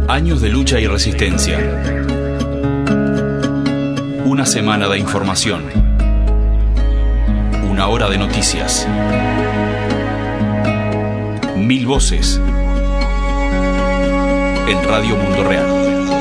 Años de lucha y resistencia. Una semana de información. Una hora de noticias. 1000 voces. En Radio Mundo Real.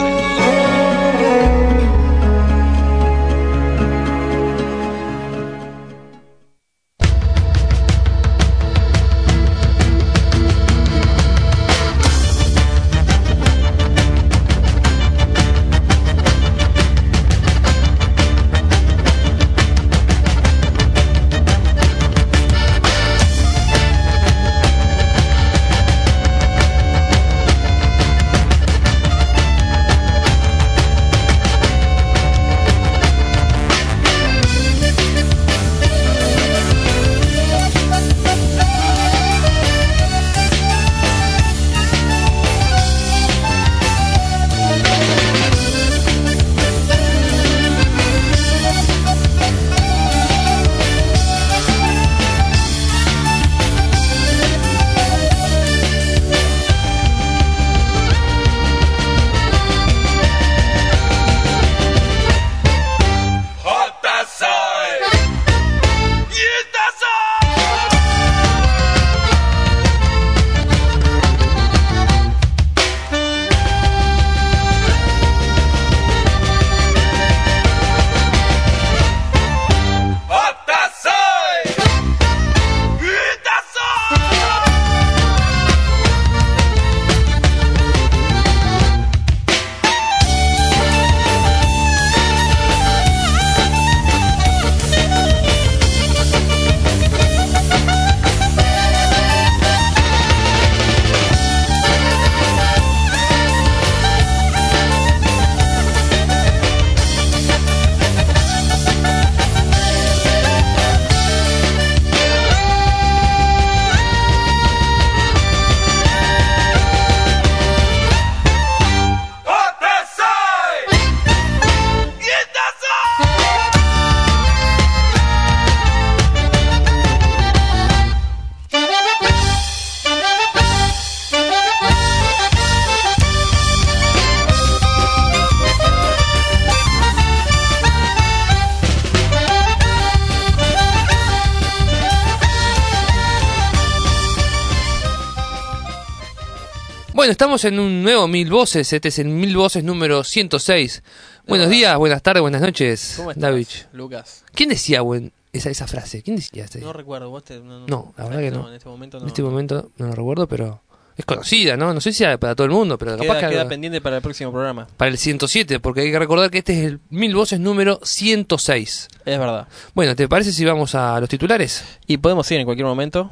Bueno, estamos en un nuevo 1000 voces, este es el 1000 voces número 106. Buenos días, buenas tardes, buenas noches. ¿Cómo estás, David? Lucas? ¿Quién decía esa frase? ¿Quién decía esta? No recuerdo, vos No, la verdad que no. En este momento no. En este momento no lo recuerdo, pero es conocida, ¿no? No sé si para todo el mundo, pero capaz que queda pendiente para el próximo programa. Para el 107, porque hay que recordar que este es el 1000 voces número 106. Es verdad. Bueno, ¿te parece si vamos a los titulares? Y podemos ir en cualquier momento.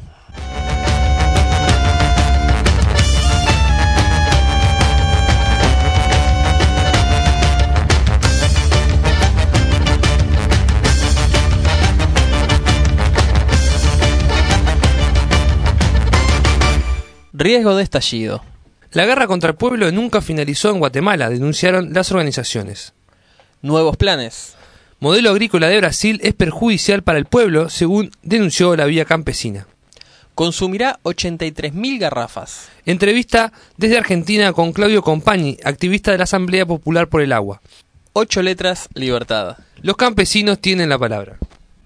Riesgo de estallido. La guerra contra el pueblo nunca finalizó en Guatemala, denunciaron las organizaciones. Nuevos planes. Modelo agrícola de Brasil es perjudicial para el pueblo, según denunció la Vía Campesina. Consumirá 83.000 garrafas. Entrevista desde Argentina con Claudio Compagni, activista de la Asamblea Popular por el Agua. 8 letras, libertad. Los campesinos tienen la palabra.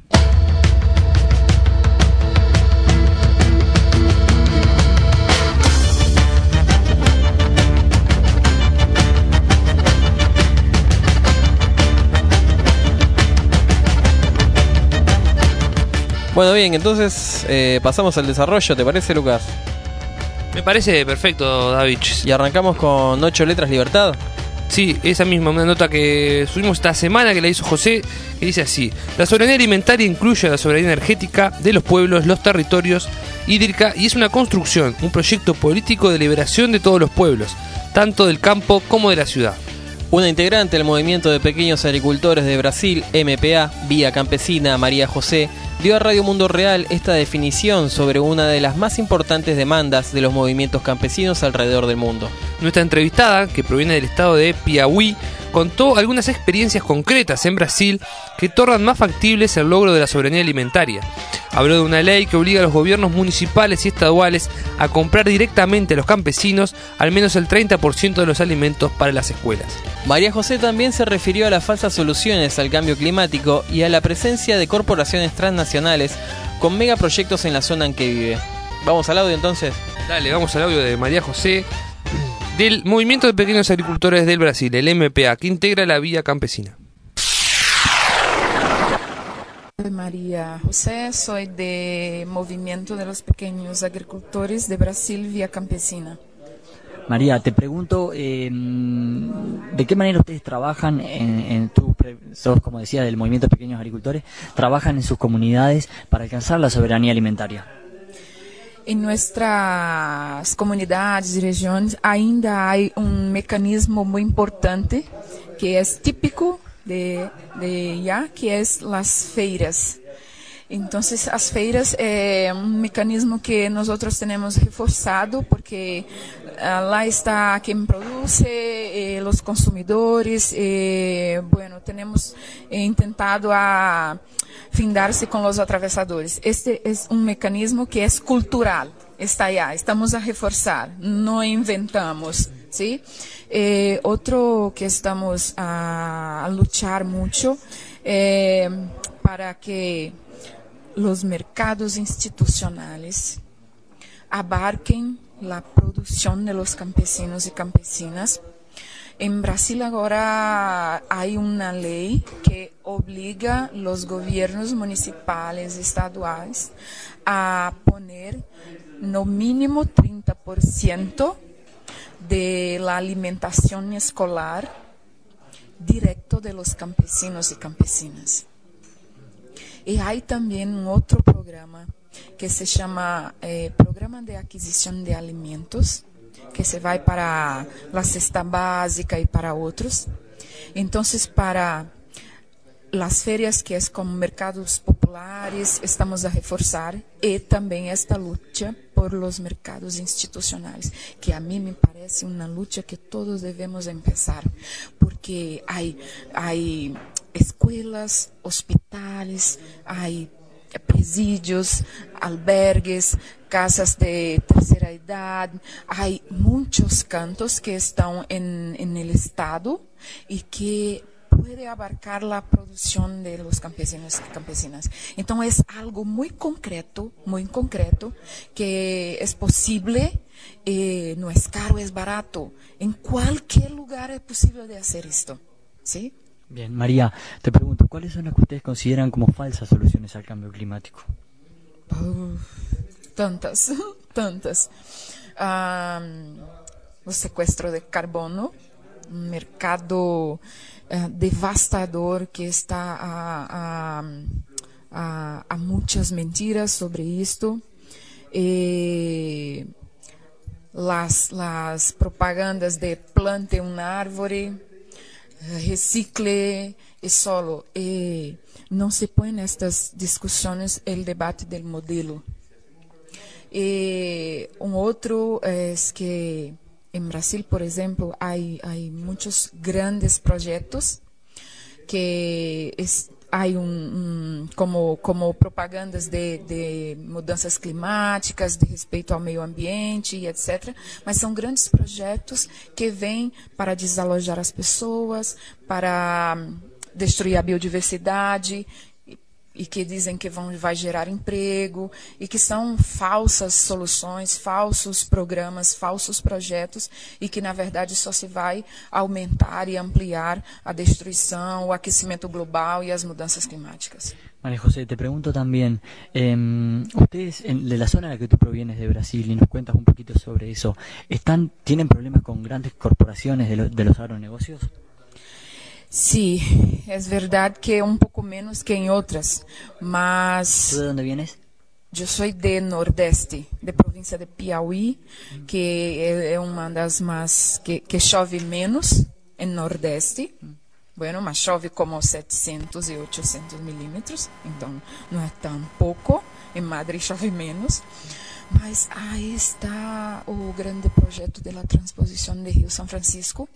Bueno, bien, entonces pasamos al desarrollo, ¿te parece, Lucas? Me parece perfecto, David. Y arrancamos con 8 letras, libertad. Sí, esa misma, una nota que subimos esta semana que la hizo José, que dice así: la soberanía alimentaria incluye la soberanía energética de los pueblos, los territorios, hídrica, y es una construcción, un proyecto político de liberación de todos los pueblos, tanto del campo como de la ciudad. Una integrante del movimiento de pequeños agricultores de Brasil, MPA, Vía Campesina, María José, dio a Radio Mundo Real esta definición sobre una de las más importantes demandas de los movimientos campesinos alrededor del mundo. Nuestra entrevistada, que proviene del estado de Piauí, contó algunas experiencias concretas en Brasil que tornan más factibles el logro de la soberanía alimentaria. Habló de una ley que obliga a los gobiernos municipales y estaduales a comprar directamente a los campesinos al menos el 30% de los alimentos para las escuelas. María José también se refirió a las falsas soluciones al cambio climático y a la presencia de corporaciones transnacionales con megaproyectos en la zona en que vive. Vamos al audio entonces. Dale, vamos al audio de María José del Movimiento de Pequeños Agricultores del Brasil, el MPA, que integra la Vía Campesina. Soy María José, soy de Movimiento de los Pequeños Agricultores de Brasil, Vía Campesina. María, te pregunto, ¿de qué manera ustedes trabajan sos, como decía, del Movimiento de Pequeños Agricultores, trabajan en sus comunidades para alcanzar la soberanía alimentaria? En nuestras comunidades y regiones ainda hay un mecanismo muy importante que es típico de allá, que es las feiras. Entonces, las feiras es un mecanismo que nosotros tenemos reforzado porque lá está quien produce, los consumidores, bueno, tenemos intentado a findarse con los atravesadores. Este es un mecanismo que es cultural, está allá, estamos a reforzar, no inventamos, ¿sí? Otro que estamos a luchar mucho para que los mercados institucionales abarquen la producción de los campesinos y campesinas. En Brasil ahora hay una ley que obliga a los gobiernos municipales y estaduales a poner no mínimo 30% de la alimentación escolar directo de los campesinos y campesinas. Y hay también un otro programa que se llama Programa de Adquisición de Alimentos, que se va para la cesta básica y para otros. Entonces, para las ferias, que es como mercados populares, estamos a reforzar, y también esta lucha por los mercados institucionales, que a mí me parece una lucha que todos debemos empezar, porque hay escuelas, hospitales, hay presídios, albergues, casas de tercera edad, hay muchos cantos que están en el Estado y que puede abarcar la producción de los campesinos y campesinas. Entonces es algo muy concreto, que es posible, no es caro, es barato. En cualquier lugar es posible de hacer esto, ¿sí? Bien, María, te pregunto, ¿cuáles son las que ustedes consideran como falsas soluciones al cambio climático? Tantas. El secuestro de carbono, un mercado devastador que está a muchas mentiras sobre esto. Las propagandas de plante un árbol, recicle y solo. No se pone en estas discusiones el debate del modelo. Un otro es que en Brasil, por ejemplo, hay muchos grandes proyectos que hay como propagandas de mudanças climáticas, de respeito ao meio ambiente, etc. Mas são grandes projetos que vêm para desalojar as pessoas, para destruir a biodiversidade, e que dizem que vai gerar emprego, e que são falsas soluções, falsos programas, falsos projetos, e que, na verdade, só se vai aumentar e ampliar a destruição, o aquecimento global e as mudanças climáticas. María José, te pregunto también, ustedes de la zona en la que tú provienes de Brasil, y nos cuentas un poquito sobre eso, ¿tienen problemas con grandes corporaciones de los agronegocios? Sí, es verdad que un poco menos que en otras, mas... ¿Tú de dónde vienes? Yo soy de Nordeste, de provincia de Piauí, que es una de las más que chove menos en Nordeste. Bueno, mas chove como 700 y 800 milímetros, entonces no es tan poco. En Madrid chove menos. Mas aí está o grande projeto de la transposición de Río San Francisco,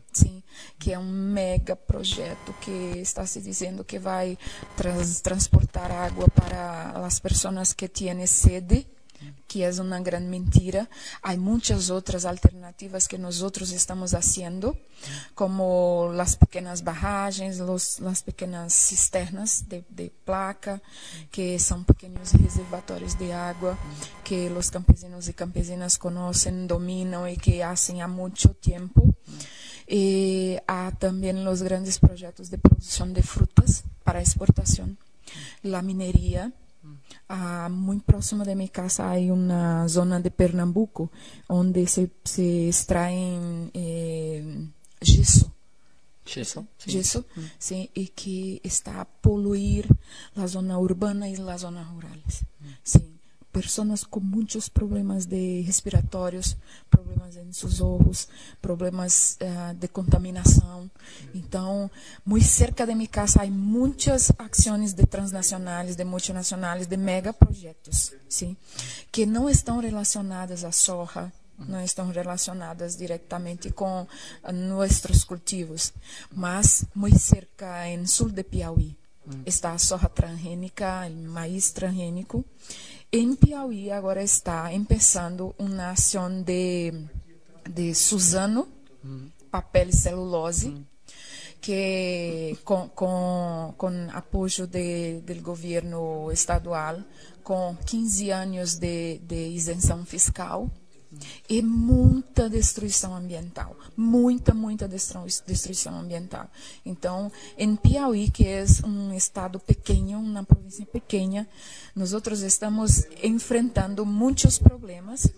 Sim, que é um mega projeto que está se dizendo que vai transportar água para as pessoas que têm sede, que é uma grande mentira. Há muitas outras alternativas que nós estamos fazendo, como as pequenas barragens, as pequenas cisternas de placa, que são pequenos reservatórios de água que os campesinos e campesinas conhecem, dominam e que fazem há muito tempo. E há também os grandes projetos de produção de frutas para exportação, a mineria. Muito próximo de minha casa há uma zona de Pernambuco onde se extraem gesso. Gesso, sim, e que está a poluir a zona urbana e a zona rural. Sim. Pessoas com muitos problemas respiratórios, problemas em seus olhos, problemas de contaminação. Então, muito cerca de minha casa há muitas ações de transnacionais, de multinacionais, de megaprojetos, sim, que não estão relacionadas à soja, não estão relacionadas diretamente com nossos cultivos, mas muito cerca em sul de Piauí está a soja transgênica, o maíz transgênico. Em Piauí agora está começando uma ação de Suzano, papel e celulose, que com apoio do governo estadual, com 15 anos de isenção fiscal, e muita destruição ambiental, muita destruição ambiental. Então, em Piauí, que é um estado pequeno, uma província pequena, nós estamos enfrentando muitos problemas.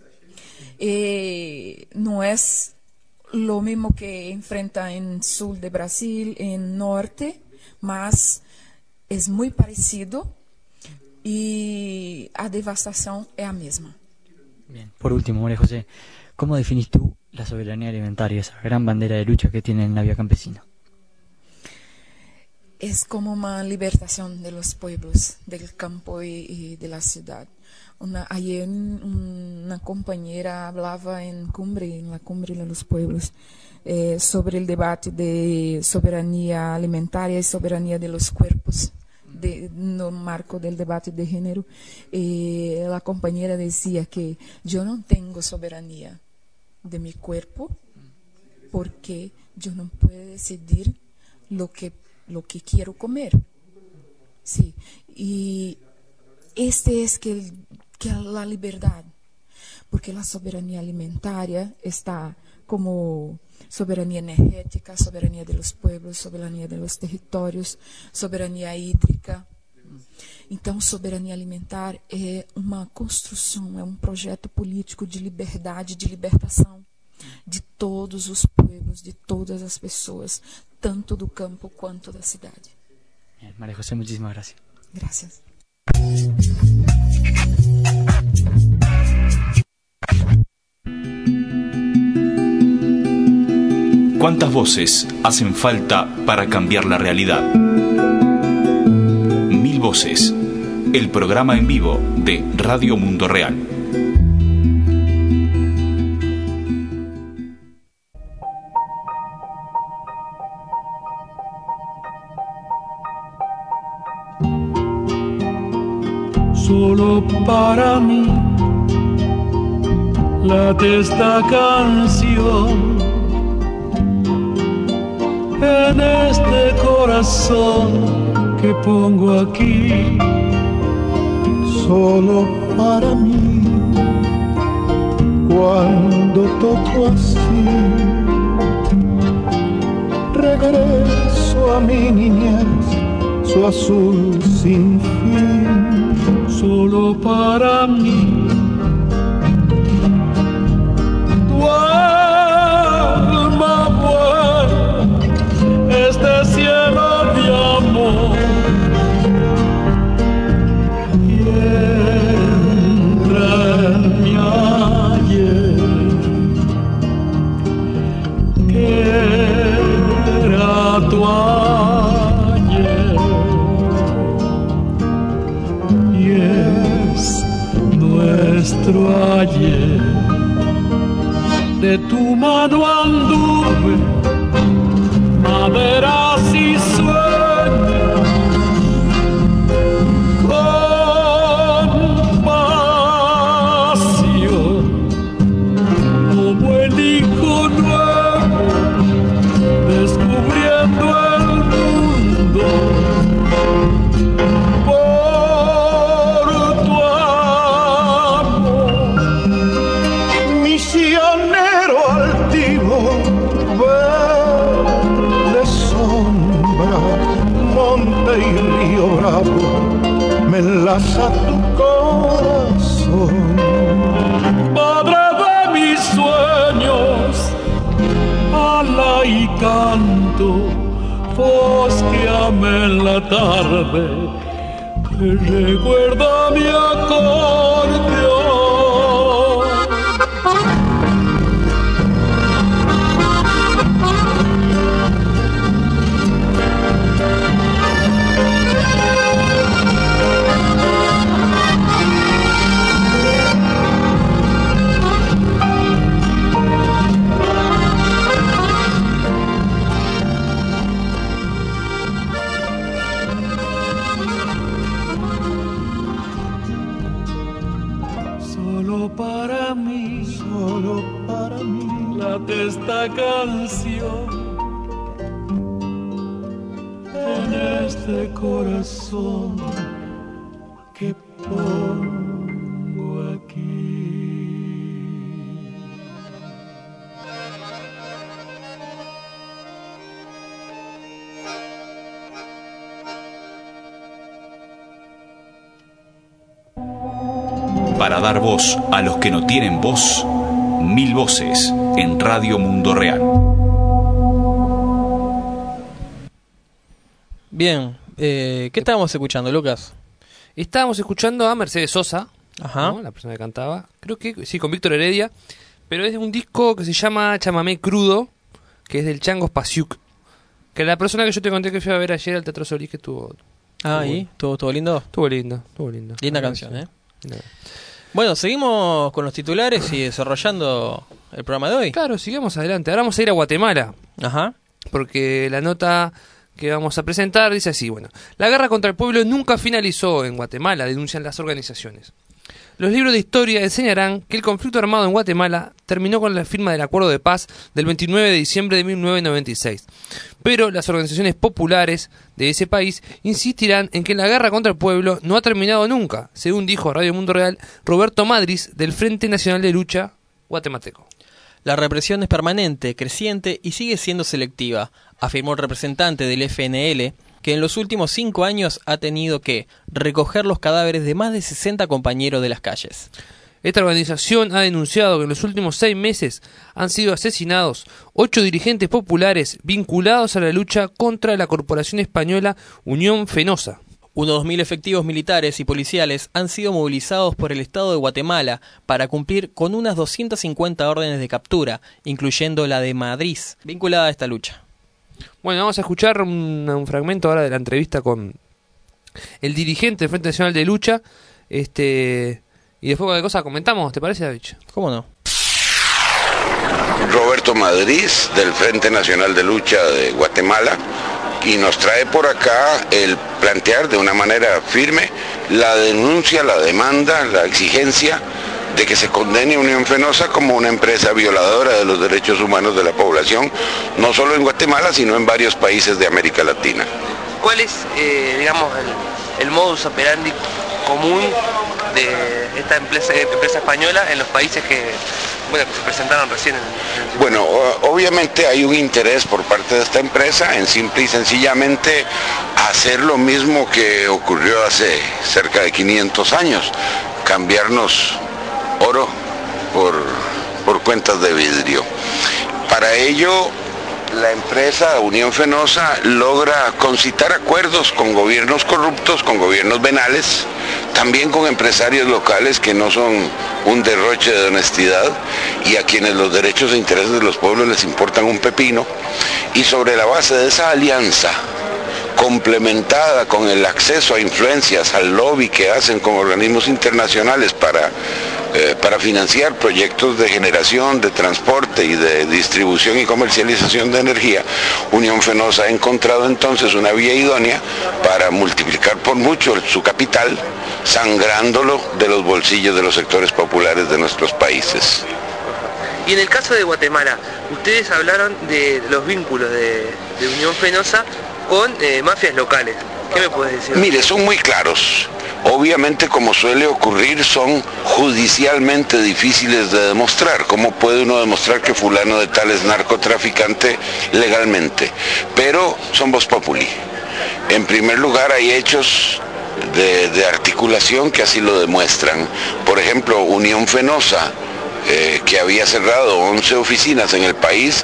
E não é o mesmo que enfrenta em sul do Brasil, em norte, mas é muito parecido e a devastação é a mesma. Bien. Por último, María José, ¿cómo definís tú la soberanía alimentaria, esa gran bandera de lucha que tiene en la vía campesina? Es como una libertación de los pueblos, del campo y de la ciudad. Ayer una compañera hablaba en la cumbre de los pueblos, sobre el debate de soberanía alimentaria y soberanía de los cuerpos. No marco del debate de género, la compañera decía que yo no tengo soberanía de mi cuerpo porque yo no puedo decidir lo que quiero comer. Sí, y este es que la libertad, porque la soberanía alimentaria está como soberanía energética, soberanía de los pueblos, soberanía de los territorios, soberanía hídrica. Então, soberania alimentar é uma construção, é um projeto político de liberdade, de libertação de todos os pueblos, de todas as pessoas, tanto do campo quanto da cidade. María José, muchísimas gracias. Gracias. ¿Cuántas voces hacen falta para cambiar la realidad? 1000 voces, el programa en vivo de Radio Mundo Real. Solo para mí late esta canción en este corazón que pongo aquí. Solo para mí, cuando toco así, regreso a mi niñez, su azul sin fin. Solo para mí, tu alma vuela este cielo de amor y entra en mi ayer, que era tu ayer y es nuestro ayer. De tu mano anduve y canto, voz que amé en la tarde, que recuerda mi acordeón. Solo para mí, late esta canción en este corazón que pongo aquí. Para dar voz a los que no tienen voz, 1000 voces en Radio Mundo Real. Bien, ¿qué estábamos escuchando, Lucas? Estábamos escuchando a Mercedes Sosa, Ajá. ¿no? La persona que cantaba, creo que sí, con Víctor Heredia, pero es de un disco que se llama Chamamé Crudo, que es del Chango Spasiuk, que la persona que yo te conté que fui a ver ayer al Teatro Solís, que estuvo... Ah, ¿y? ¿Todo lindo? Estuvo lindo. Linda canción, ¿eh? Linda. Bueno, seguimos con los titulares y desarrollando el programa de hoy. Claro, sigamos adelante. Ahora vamos a ir a Guatemala, Ajá. porque la nota que vamos a presentar dice así, bueno, la guerra contra el pueblo nunca finalizó en Guatemala, denuncian las organizaciones. Los libros de historia enseñarán que el conflicto armado en Guatemala terminó con la firma del acuerdo de paz del 29 de diciembre de 1996. Pero las organizaciones populares de ese país insistirán en que la guerra contra el pueblo no ha terminado nunca, según dijo a Radio Mundo Real Roberto Madris del Frente Nacional de Lucha guatemalteco. La represión es permanente, creciente y sigue siendo selectiva, afirmó el representante del FNL, que en los últimos 5 años ha tenido que recoger los cadáveres de más de 60 compañeros de las calles. Esta organización ha denunciado que en los últimos 6 meses han sido asesinados 8 dirigentes populares vinculados a la lucha contra la corporación española Unión Fenosa. Unos 2.000 efectivos militares y policiales han sido movilizados por el Estado de Guatemala para cumplir con unas 250 órdenes de captura, incluyendo la de Madrid, vinculada a esta lucha. Bueno, vamos a escuchar un fragmento ahora de la entrevista con el dirigente del Frente Nacional de Lucha, y después cualquier cosa comentamos, ¿te parece, David? ¿Cómo no? Roberto Madrid, del Frente Nacional de Lucha de Guatemala, y nos trae por acá el plantear de una manera firme la denuncia, la demanda, la exigencia de que se condene a Unión Fenosa como una empresa violadora de los derechos humanos de la población, no solo en Guatemala, sino en varios países de América Latina. ¿Cuál es, el modus operandi común de esta empresa española en los países que se presentaron recién? Bueno, obviamente hay un interés por parte de esta empresa en simple y sencillamente hacer lo mismo que ocurrió hace cerca de 500 años, cambiarnos oro por cuentas de vidrio. Para ello, la empresa Unión Fenosa logra concitar acuerdos con gobiernos corruptos, con gobiernos venales, también con empresarios locales que no son un derroche de honestidad y a quienes los derechos e intereses de los pueblos les importan un pepino, y sobre la base de esa alianza, complementada con el acceso a influencias, al lobby que hacen con organismos internacionales para financiar proyectos de generación, de transporte y de distribución y comercialización de energía, Unión Fenosa ha encontrado entonces una vía idónea para multiplicar por mucho su capital, sangrándolo de los bolsillos de los sectores populares de nuestros países. Y en el caso de Guatemala, ustedes hablaron de los vínculos de Unión Fenosa con mafias locales. ¿Qué me puedes decir? Mire, son muy claros. Obviamente, como suele ocurrir, son judicialmente difíciles de demostrar. ¿Cómo puede uno demostrar que fulano de tal es narcotraficante legalmente? Pero son vox populi. En primer lugar, hay hechos de articulación que así lo demuestran. Por ejemplo, Unión Fenosa, que había cerrado 11 oficinas en el país,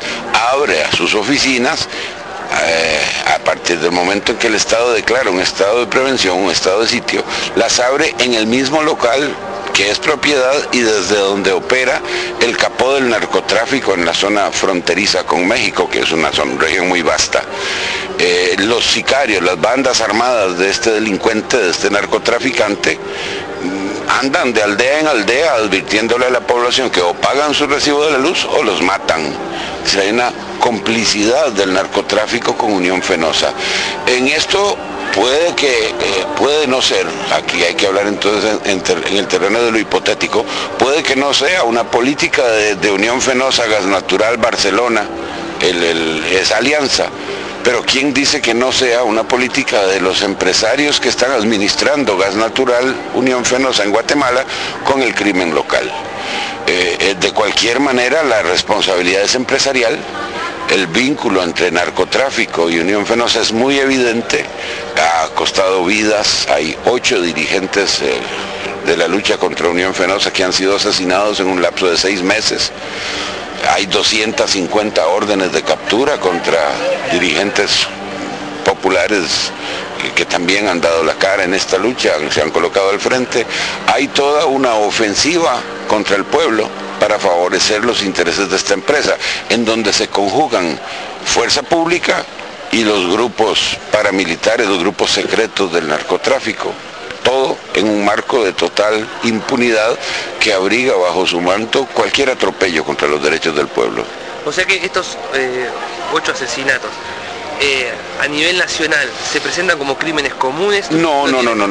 abre a sus oficinas a partir del momento en que el Estado declara un estado de prevención, un estado de sitio, las abre en el mismo local que es propiedad y desde donde opera el capó del narcotráfico en la zona fronteriza con México, que es una región muy vasta. Los sicarios, las bandas armadas de este delincuente, de este narcotraficante, andan de aldea en aldea advirtiéndole a la población que o pagan su recibo de la luz o los matan. Si hay una complicidad del narcotráfico con Unión Fenosa. En esto puede no ser, aquí hay que hablar entonces en el terreno de lo hipotético, puede que no sea una política de Unión Fenosa, Gas Natural, Barcelona, esa alianza. Pero ¿quién dice que no sea una política de los empresarios que están administrando Gas Natural, Unión Fenosa en Guatemala con el crimen local? De cualquier manera, la responsabilidad es empresarial. El vínculo entre narcotráfico y Unión Fenosa es muy evidente, ha costado vidas, hay 8 dirigentes de la lucha contra Unión Fenosa que han sido asesinados en un lapso de 6 meses. Hay 250 órdenes de captura contra dirigentes populares que también han dado la cara en esta lucha, se han colocado al frente. Hay toda una ofensiva contra el pueblo para favorecer los intereses de esta empresa, en donde se conjugan fuerza pública y los grupos paramilitares, los grupos secretos del narcotráfico. Todo en un marco de total impunidad que abriga bajo su manto cualquier atropello contra los derechos del pueblo. O sea que estos 8 asesinatos a nivel nacional se presentan como crímenes comunes. No.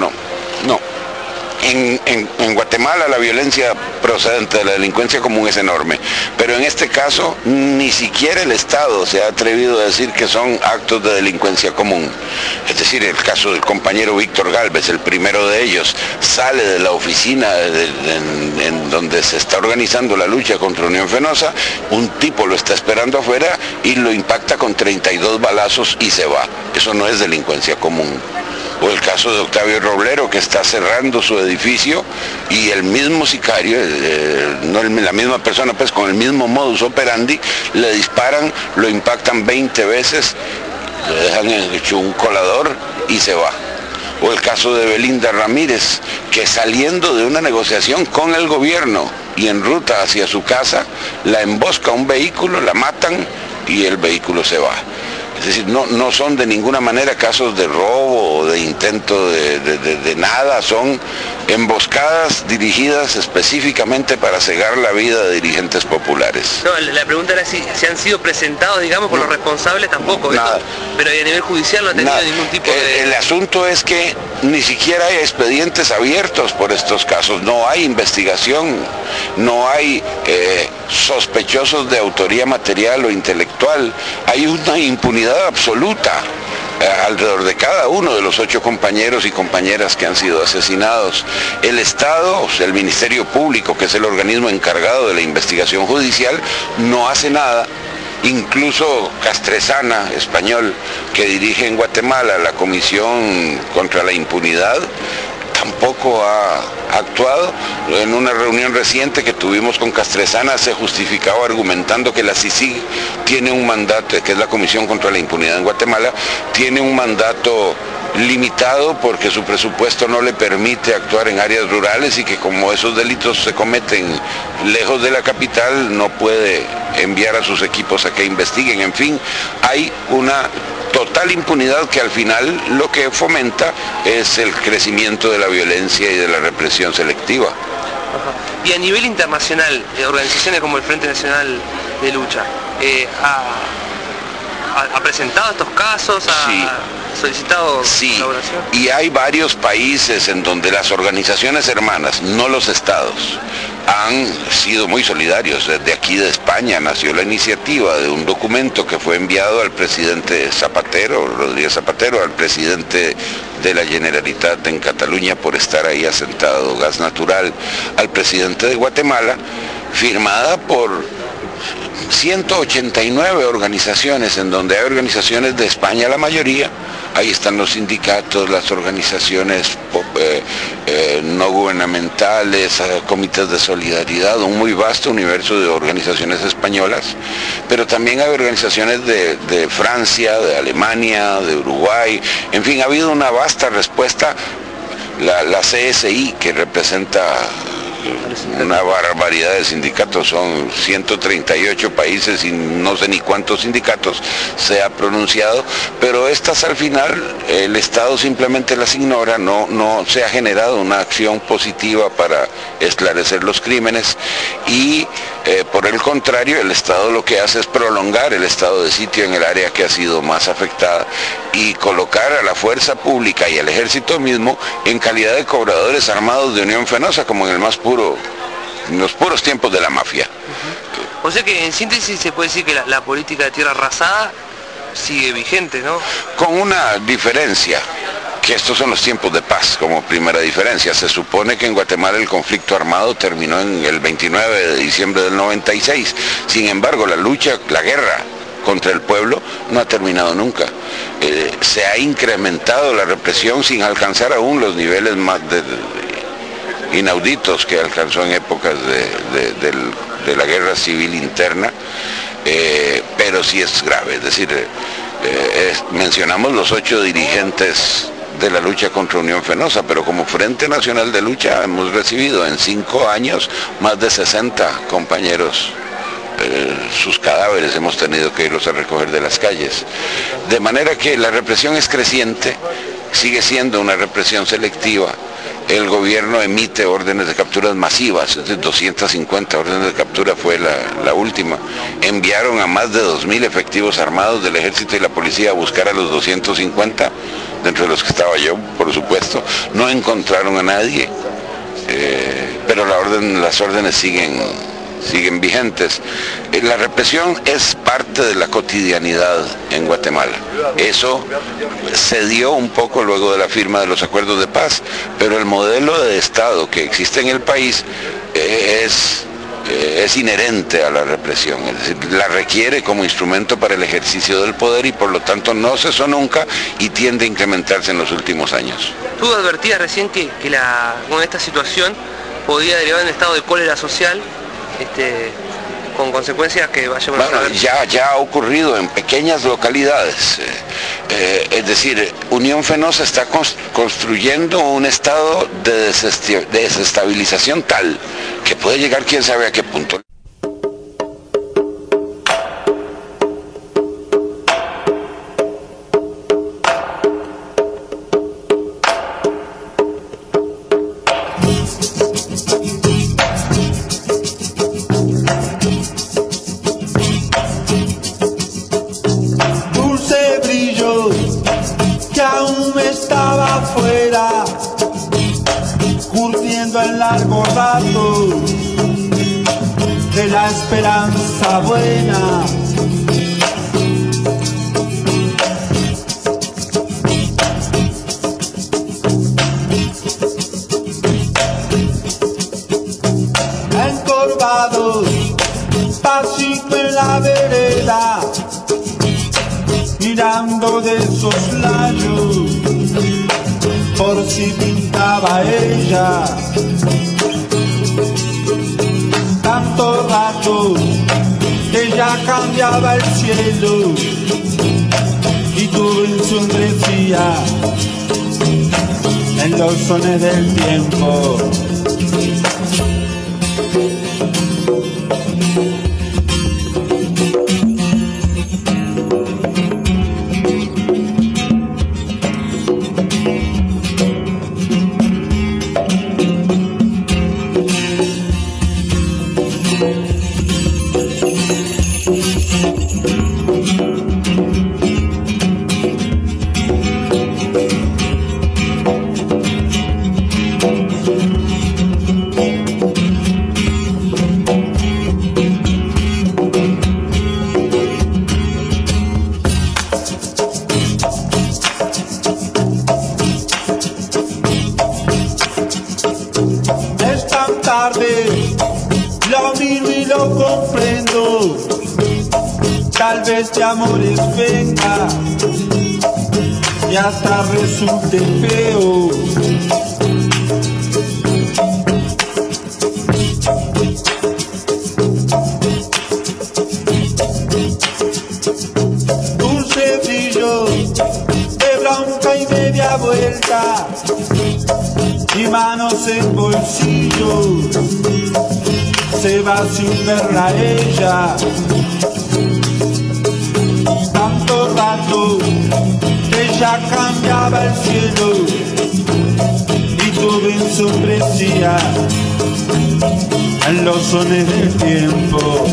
En Guatemala la violencia procedente de la delincuencia común es enorme, pero en este caso ni siquiera el Estado se ha atrevido a decir que son actos de delincuencia común. Es decir, el caso del compañero Víctor Gálvez, el primero de ellos, sale de la oficina en donde se está organizando la lucha contra Unión Fenosa, un tipo lo está esperando afuera y lo impacta con 32 balazos y se va. Eso no es delincuencia común. O el caso de Octavio Roblero, que está cerrando su edificio y el mismo sicario, no la misma persona, pues con el mismo modus operandi, le disparan, lo impactan 20 veces, le dejan hecho un colador y se va. O el caso de Belinda Ramírez, que saliendo de una negociación con el gobierno y en ruta hacia su casa, la embosca un vehículo, la matan y el vehículo se va. Es decir, no son de ninguna manera casos de robo o de intento de nada, son emboscadas dirigidas específicamente para cegar la vida de dirigentes populares. No, la pregunta era si han sido presentados, digamos, por los responsables, tampoco. Nada. Pero a nivel judicial no ha tenido ningún tipo de... El asunto es que ni siquiera hay expedientes abiertos por estos casos, no hay investigación, no hay sospechosos de autoría material o intelectual, hay una impunidad absoluta alrededor de cada uno de los 8 compañeros y compañeras que han sido asesinados. El Estado, el Ministerio Público, que es el organismo encargado de la investigación judicial, no hace nada. Incluso Castresana, español, que dirige en Guatemala la Comisión contra la Impunidad, tampoco ha actuado. En una reunión reciente que tuvimos con Castresana se justificaba argumentando que la CICIG tiene un mandato, que es la Comisión contra la Impunidad en Guatemala, tiene un mandato limitado porque su presupuesto no le permite actuar en áreas rurales y que como esos delitos se cometen lejos de la capital no puede enviar a sus equipos a que investiguen. En fin, hay una total impunidad que al final lo que fomenta es el crecimiento de la violencia y de la represión selectiva. Y a nivel internacional, organizaciones como el Frente Nacional de Lucha, ¿ha presentado estos casos? Sí. ¿Solicitado colaboración? Y hay varios países en donde las organizaciones hermanas, no los estados, han sido muy solidarios. Desde aquí de España nació la iniciativa de un documento que fue enviado al presidente Zapatero, Rodríguez Zapatero, al presidente de la Generalitat en Cataluña por estar ahí asentado Gas Natural, al presidente de Guatemala, firmada por 189 organizaciones, en donde hay organizaciones de España la mayoría, ahí están los sindicatos, las organizaciones no gubernamentales, comités de solidaridad, un muy vasto universo de organizaciones españolas, pero también hay organizaciones de Francia, de Alemania, de Uruguay, en fin, ha habido una vasta respuesta. La CSI, que representa una barbaridad de sindicatos, son 138 países y no sé ni cuántos sindicatos se ha pronunciado, pero estas al final el Estado simplemente las ignora, no se ha generado una acción positiva para esclarecer los crímenes y por el contrario el Estado lo que hace es prolongar el estado de sitio en el área que ha sido más afectada y colocar a la fuerza pública y al ejército mismo en calidad de cobradores armados de Unión Fenosa, como en los puros tiempos de la mafia. O sea que en síntesis se puede decir que la política de tierra arrasada sigue vigente, ¿no? Con una diferencia, que estos son los tiempos de paz, como primera diferencia. Se supone que en Guatemala el conflicto armado terminó en el 29 de diciembre del 96. Sin embargo, la guerra contra el pueblo no ha terminado nunca. Se ha incrementado la represión sin alcanzar aún los niveles más inauditos que alcanzó en épocas de la guerra civil interna, pero sí es grave. Es decir, mencionamos los 8 dirigentes de la lucha contra Unión Fenosa, pero como Frente Nacional de Lucha hemos recibido en 5 años más de 60 compañeros. Sus cadáveres hemos tenido que irlos a recoger de las calles. De manera que la represión es creciente, sigue siendo una represión selectiva. El gobierno emite órdenes de capturas masivas, es decir, 250 órdenes de captura fue la última. Enviaron a más de 2.000 efectivos armados del ejército y la policía a buscar a los 250, dentro de los que estaba yo, por supuesto. No encontraron a nadie, pero las órdenes siguen vigentes. La represión es parte de la cotidianidad en Guatemala. Eso se dio un poco luego de la firma de los acuerdos de paz, pero el modelo de Estado que existe en el país es inherente a la represión, es decir, la requiere como instrumento para el ejercicio del poder y por lo tanto no cesó nunca y tiende a incrementarse en los últimos años. Tú advertías recién que esta situación podía derivar en un estado de cólera social, con consecuencias que vayamos a ver. Ya ha ocurrido en pequeñas localidades, es decir, Unión Fenosa está construyendo un estado de desestabilización tal que puede llegar quién sabe a qué punto. El largo rato de la esperanza buena, encorvado, pasito en la vereda, mirando de soslayo por si pintaba ella. Tanto rato que ya cambiaba el cielo y todo ensombrecía en los sones del tiempo. Lo miro y lo comprendo, tal vez de amores venga y y hasta resulte feo. Dulce brillo de blanca y media vuelta y manos en bolsillo, se va sin verla ella. Tanto rato que ya cambiaba el cielo y todo ensombrecía en los sones del tiempo.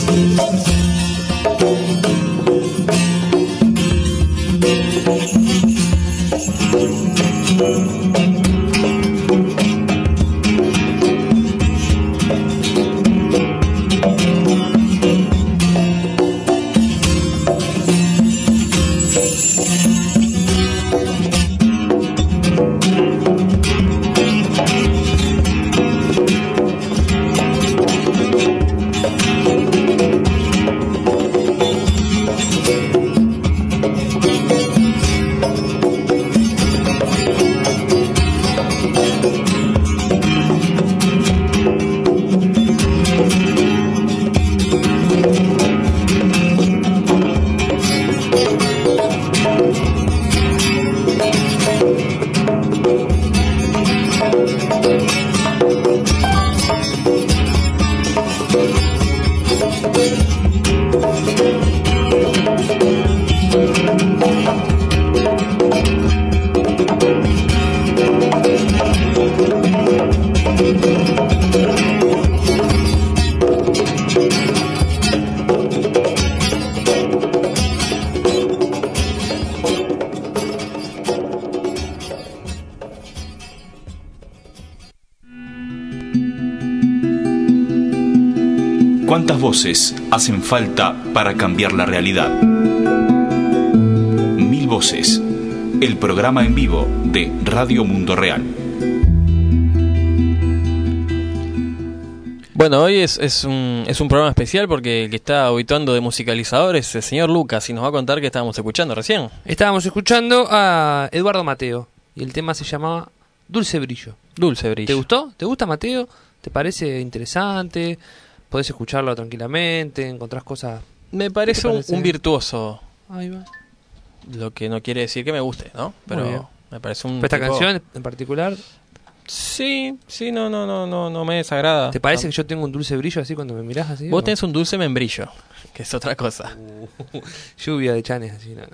¿Cuántas voces hacen falta para cambiar la realidad? 1000 voces, el programa en vivo de Radio Mundo Real. Bueno, hoy es un programa especial porque el que está habituando de musicalizador es el señor Lucas y nos va a contar que estábamos escuchando recién. Estábamos escuchando a Eduardo Mateo y el tema se llamaba Dulce Brillo. Dulce Brillo. ¿Te gustó? ¿Te gusta Mateo? ¿Te parece interesante? ¿Podés escucharlo tranquilamente? ¿Encontrás cosas? Me parece un virtuoso. Ahí va. Lo que no quiere decir que me guste, ¿no? Pero me parece un... ¿Esta canción en particular? Sí, no me desagrada. ¿Te parece que yo tengo un dulce brillo así cuando me mirás así? Vos tenés un dulce membrillo, que es otra cosa. Lluvia de chanes así, no.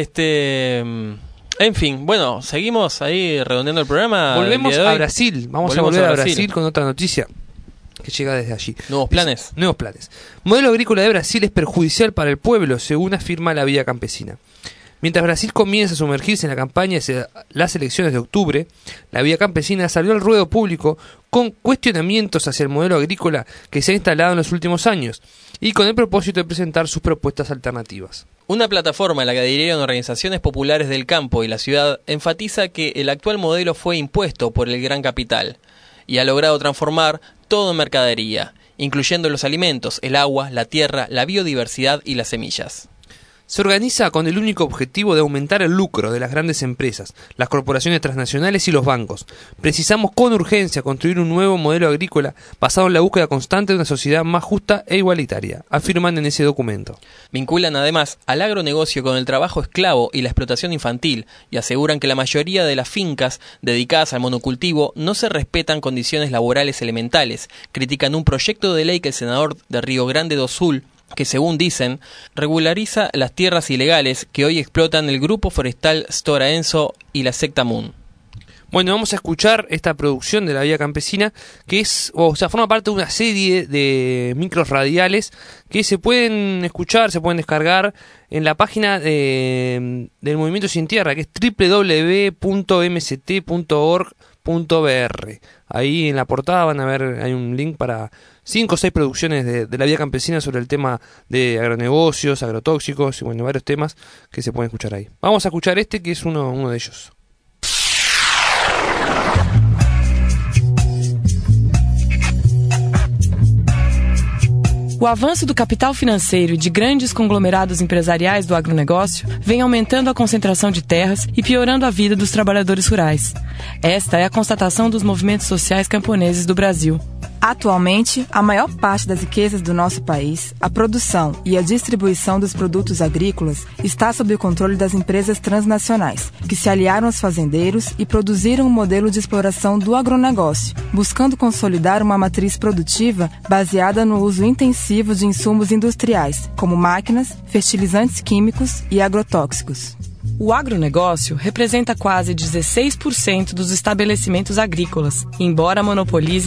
En fin, bueno, seguimos ahí redondeando el programa. Volvemos a Brasil. Vamos a volver a Brasil con otra noticia que llega desde allí. Nuevos planes. Nuevos planes. Modelo agrícola de Brasil es perjudicial para el pueblo, según afirma la Vía Campesina. Mientras Brasil comienza a sumergirse en la campaña hacia las elecciones de octubre, la Vía Campesina salió al ruedo público con cuestionamientos hacia el modelo agrícola que se ha instalado en los últimos años y con el propósito de presentar sus propuestas alternativas. Una plataforma en la que adhirieron organizaciones populares del campo y la ciudad enfatiza que el actual modelo fue impuesto por el gran capital y ha logrado transformar todo en mercadería, incluyendo los alimentos, el agua, la tierra, la biodiversidad y las semillas. Se organiza con el único objetivo de aumentar el lucro de las grandes empresas, las corporaciones transnacionales y los bancos. Precisamos con urgencia construir un nuevo modelo agrícola basado en la búsqueda constante de una sociedad más justa e igualitaria, afirman en ese documento. Vinculan además al agronegocio con el trabajo esclavo y la explotación infantil y aseguran que la mayoría de las fincas dedicadas al monocultivo no se respetan condiciones laborales elementales. Critican un proyecto de ley que el senador de Río Grande do Sul, que según dicen, regulariza las tierras ilegales que hoy explotan el grupo forestal Stora Enso y la secta Moon. Bueno, vamos a escuchar esta producción de la Vía Campesina, que es, forma parte de una serie de micros radiales que se pueden escuchar, se pueden descargar en la página del Movimiento Sin Tierra, que es www.mct.org.br. Ahí en la portada van a ver, hay un link para 5 o 6 producciones de la Vía Campesina sobre el tema de agronegocios, agrotóxicos y bueno, varios temas que se pueden escuchar ahí. Vamos a escuchar este que es uno de ellos. O avanço do capital financeiro e de grandes conglomerados empresariais do agronegócio vem aumentando a concentração de terras e piorando a vida dos trabalhadores rurais. Esta é a constatação dos movimentos sociais camponeses do Brasil. Atualmente, a maior parte das riquezas do nosso país, a produção e a distribuição dos produtos agrícolas está sob o controle das empresas transnacionais, que se aliaram aos fazendeiros e produziram um modelo de exploração do agronegócio, buscando consolidar uma matriz produtiva baseada no uso intensivo de insumos industriais, como máquinas, fertilizantes químicos e agrotóxicos. O agronegócio representa quase 16% dos estabelecimentos agrícolas, embora monopolize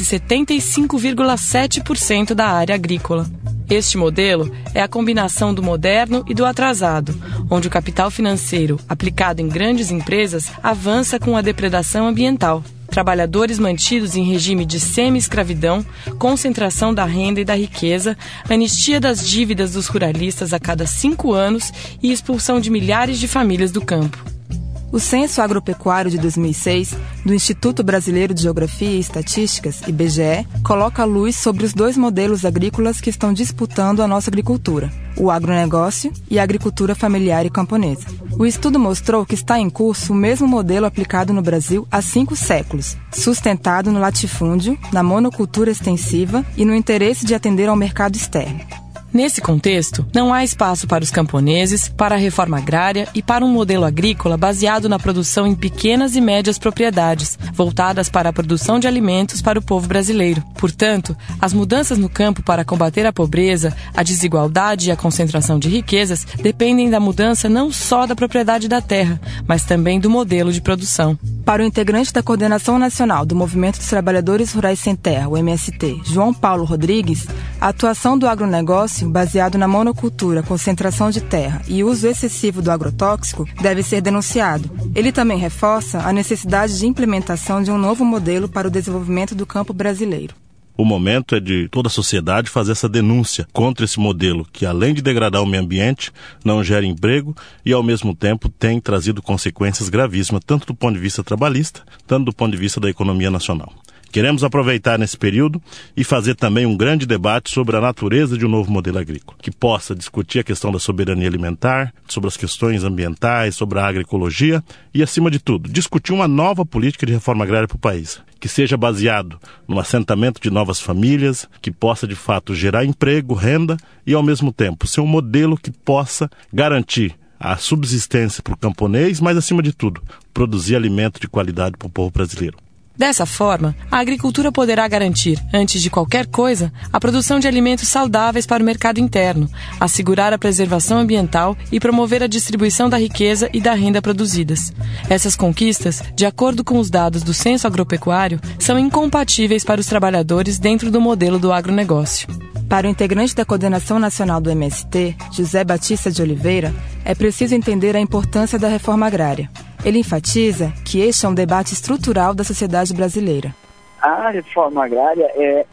75,7% da área agrícola. Este modelo é a combinação do moderno e do atrasado, onde o capital financeiro, aplicado em grandes empresas, avança com a depredação ambiental. Trabalhadores mantidos em regime de semi-escravidão, concentração da renda e da riqueza, anistia das dívidas dos ruralistas a cada 5 anos e expulsão de milhares de famílias do campo. O Censo Agropecuário de 2006, do Instituto Brasileiro de Geografia e Estatísticas, IBGE, coloca a luz sobre os dois modelos agrícolas que estão disputando a nossa agricultura, o agronegócio e a agricultura familiar e camponesa. O estudo mostrou que está em curso o mesmo modelo aplicado no Brasil há 5 séculos, sustentado no latifúndio, na monocultura extensiva e no interesse de atender ao mercado externo. Nesse contexto, não há espaço para os camponeses, para a reforma agrária e para um modelo agrícola baseado na produção em pequenas e médias propriedades, voltadas para a produção de alimentos para o povo brasileiro. Portanto, as mudanças no campo para combater a pobreza, a desigualdade e a concentração de riquezas dependem da mudança não só da propriedade da terra, mas também do modelo de produção. Para o integrante da Coordenação Nacional do Movimento dos Trabalhadores Rurais Sem Terra, o MST, João Paulo Rodrigues, a atuação do agronegócio, baseado na monocultura, concentração de terra e uso excessivo do agrotóxico, deve ser denunciado. Ele também reforça a necessidade de implementação de um novo modelo para o desenvolvimento do campo brasileiro. O momento é de toda a sociedade fazer essa denúncia contra esse modelo que, além de degradar o meio ambiente, não gera emprego e, ao mesmo tempo, tem trazido consequências gravíssimas, tanto do ponto de vista trabalhista, tanto do ponto de vista da economia nacional. Queremos aproveitar nesse período e fazer também um grande debate sobre a natureza de um novo modelo agrícola, que possa discutir a questão da soberania alimentar, sobre as questões ambientais, sobre a agroecologia e, acima de tudo, discutir uma nova política de reforma agrária para o país, que seja baseado no assentamento de novas famílias, que possa de fato gerar emprego, renda e, ao mesmo tempo, ser um modelo que possa garantir a subsistência para o camponês, mas, acima de tudo, produzir alimento de qualidade para o povo brasileiro. Dessa forma, a agricultura poderá garantir, antes de qualquer coisa, a produção de alimentos saudáveis para o mercado interno, assegurar a preservação ambiental e promover a distribuição da riqueza e da renda produzidas. Essas conquistas, de acordo com os dados do Censo Agropecuário, são incompatíveis para os trabalhadores dentro do modelo do agronegócio. Para o integrante da Coordenação Nacional do MST, José Batista de Oliveira, é preciso entender a importância da reforma agrária. Ele enfatiza que este é um debate estrutural da sociedade brasileira. A reforma agrária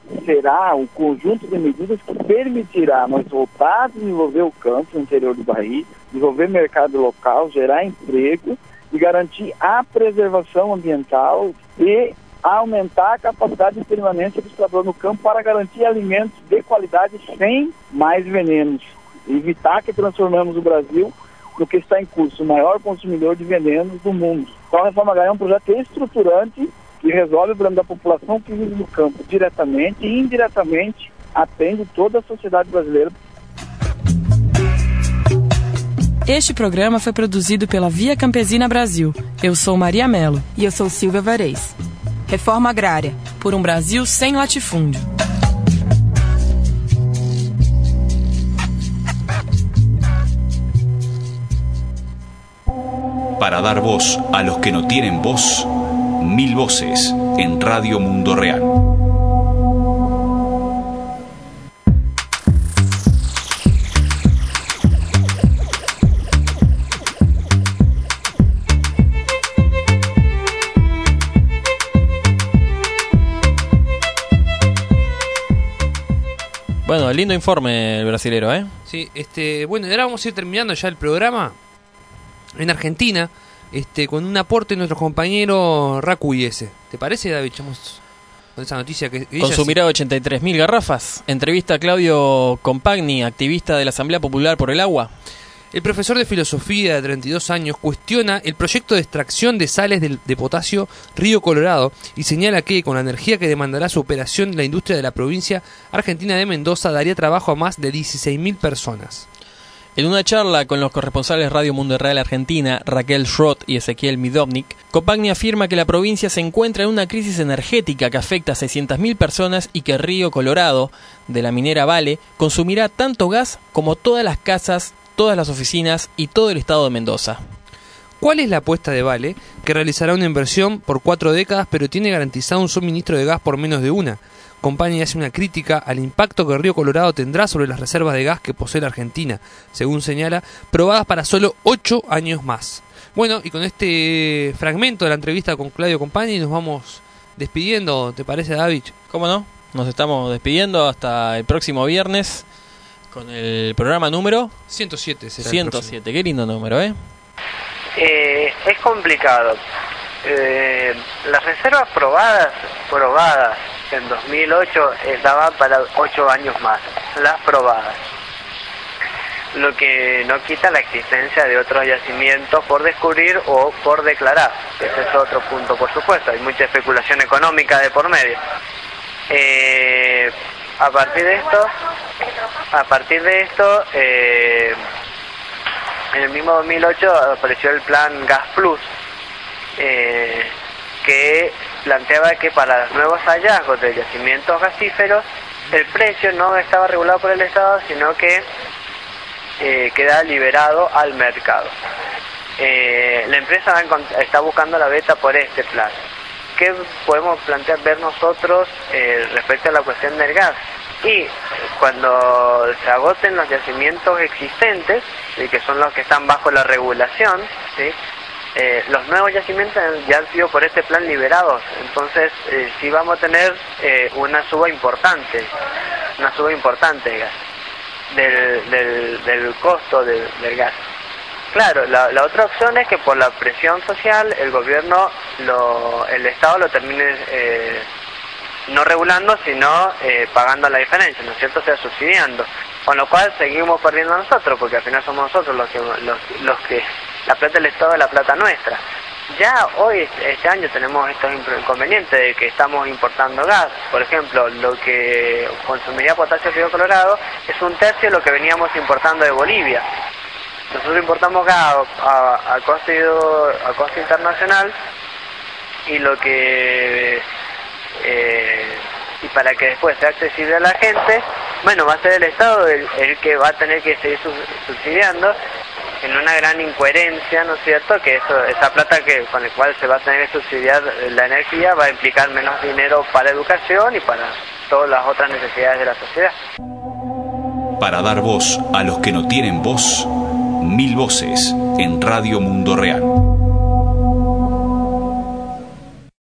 será um conjunto de medidas que permitirá nós voltar a desenvolver o campo no interior do país, desenvolver mercado local, gerar emprego e garantir a preservação ambiental e aumentar a capacidade de permanência dos trabalhadores no campo para garantir alimentos de qualidade sem mais venenos. Evitar que transformemos o Brasil no que está em curso, o maior consumidor de venenos do mundo. Então a reforma agrária é um projeto estruturante que resolve o problema da população que vive no campo diretamente e indiretamente atende toda a sociedade brasileira. Este programa foi produzido pela Via Campesina Brasil. Eu sou Maria Mello. E eu sou Silvia Varez. Reforma agrária. Por um Brasil sem latifúndio. Para dar voz a los que no tienen voz, 1000 voces en Radio Mundo Real. Bueno, lindo informe el brasilero, ¿eh? Sí, bueno, ahora vamos a ir terminando ya el programa en Argentina, con un aporte de nuestro compañero Raku y ese. ¿Te parece, David? con esa noticia que consumirá 83.000 garrafas. Entrevista a Claudio Compagni, activista de la Asamblea Popular por el Agua. El profesor de filosofía de 32 años cuestiona el proyecto de extracción de sales de potasio Río Colorado y señala que, con la energía que demandará su operación, la industria de la provincia argentina de Mendoza daría trabajo a más de 16.000 personas. En una charla con los corresponsales Radio Mundo Real Argentina, Raquel Schroth y Ezequiel Midovnik, Compagni afirma que la provincia se encuentra en una crisis energética que afecta a 600.000 personas y que Río Colorado, de la minera Vale, consumirá tanto gas como todas las casas, todas las oficinas y todo el estado de Mendoza. ¿Cuál es la apuesta de Vale? Que realizará una inversión por 4 décadas, pero tiene garantizado un suministro de gas por menos de una. Compagni hace una crítica al impacto que Río Colorado tendrá sobre las reservas de gas que posee la Argentina, según señala, probadas para solo 8 años más. Bueno, y con este fragmento de la entrevista con Claudio Compagni nos vamos despidiendo, ¿te parece, David? ¿Cómo no? Nos estamos despidiendo hasta el próximo viernes con el programa número 107. Será 107, qué lindo número, ¿eh? Es complicado. Las reservas probadas en 2008 daban para 8 años más, las probadas. Lo que no quita la existencia de otros yacimientos por descubrir o por declarar. Ese es otro punto, por supuesto. Hay mucha especulación económica de por medio. A partir de esto, en el mismo 2008 apareció el plan Gas Plus, que planteaba que para los nuevos hallazgos de yacimientos gasíferos el precio no estaba regulado por el Estado, sino que queda liberado al mercado. La empresa está buscando la beta por este plan. ¿Qué podemos ver nosotros respecto a la cuestión del gas? Y cuando se agoten los yacimientos existentes, ¿sí?, que son los que están bajo la regulación, ¿sí?, los nuevos yacimientos ya han sido por este plan liberados. Entonces sí vamos a tener una suba importante de gas, del costo del gas. Claro, la otra opción es que por la presión social el gobierno, el Estado lo termine no regulando, sino pagando la diferencia, ¿no es cierto? O sea, subsidiando. Con lo cual seguimos perdiendo nosotros, porque al final somos nosotros los que la plata del Estado es la plata nuestra. Ya hoy, este año, tenemos estos inconvenientes de que estamos importando gas. Por ejemplo, lo que consumiría potasio Río Colorado es 1/3 de lo que veníamos importando de Bolivia. Nosotros importamos gas a costo internacional, y lo que y para que después sea accesible a la gente, bueno, va a ser el Estado el que va a tener que seguir subsidiando, en una gran incoherencia, ¿no es cierto? Que esa plata con la cual se va a tener que subsidiar la energía va a implicar menos dinero para educación y para todas las otras necesidades de la sociedad. Para dar voz a los que no tienen voz, 1000 voces en Radio Mundo Real.